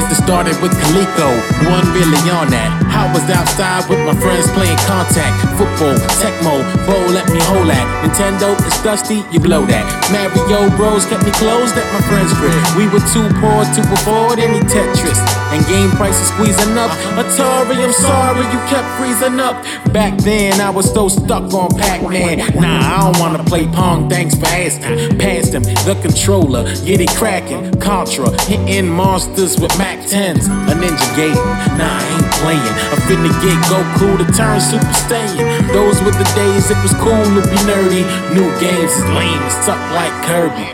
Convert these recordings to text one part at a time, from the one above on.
Guess it started with Coleco, one really on that. I was outside with my friends playing contact, football, Tecmo, bowl let me hold that. Nintendo, it's dusty, you blow that. Mario Bros kept me closed at my friend's crib. We were too poor to afford any Tetris, and game prices squeezing up. Atari, I'm sorry you kept freezing up. Back then I was so stuck on Pac-Man. Nah, I don't wanna play Pong, thanks for asking. Passed him the controller, get it cracking. Contra, hitting monsters with Mac 10s. A Ninja Gaiden, nah, I ain't playing. I'm finna get Goku to turn Super Saiyan. Those were the days it was cool to be nerdy. New games is lame, it suck like Kirby.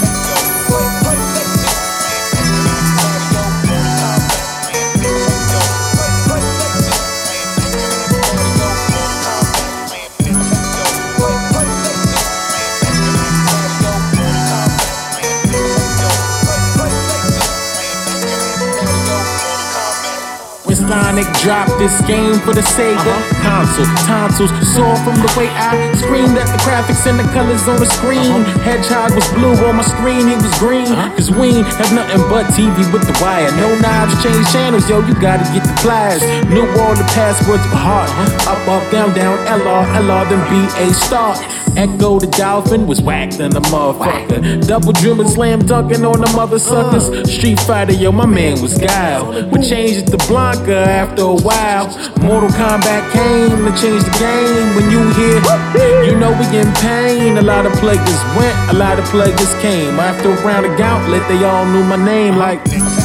Sonic dropped this game for the Sega console. Tonsils sore from the way I screamed at the graphics and the colors on the screen. Hedgehog was blue on my screen, he was green. Cause we ain't have nothing but TV with the wire. No knobs, change channels, yo, you gotta get the flash. Knew all the passwords by heart. Up, up, down, down, LR, LR, then BA start. Echo the Dolphin was whacked than a motherfucker. Double dribbling, slam dunking on the mother suckers. Street Fighter, yo, my man was Guile. We changed it to Blanca after a while. Mortal Kombat came to change the game. When you hear, you know we in pain. A lot of players went, a lot of players came. After a round of gauntlet, they all knew my name like